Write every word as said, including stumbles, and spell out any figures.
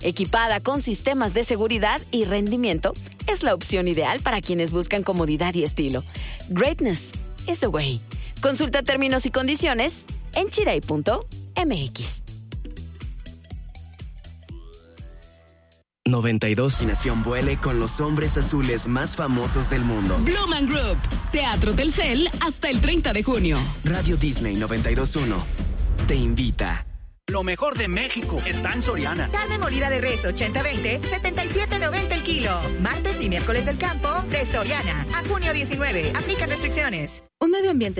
Equipada con sistemas de seguridad y rendimiento, es la opción ideal para quienes buscan comodidad y estilo. Greatness is the way. Consulta términos y condiciones en chiray punto m x. noventa y dos. Nación vuele con los hombres azules más famosos del mundo. Blue Man Group. Teatro Telcel hasta el treinta de junio. Radio Disney noventa y dos punto uno te invita. Lo mejor de México está en Soriana. Carne molida de res ochenta veinte, setenta y siete noventa el kilo. Martes y miércoles del campo de Soriana. A junio diecinueve. Aplica restricciones. Un medio ambiente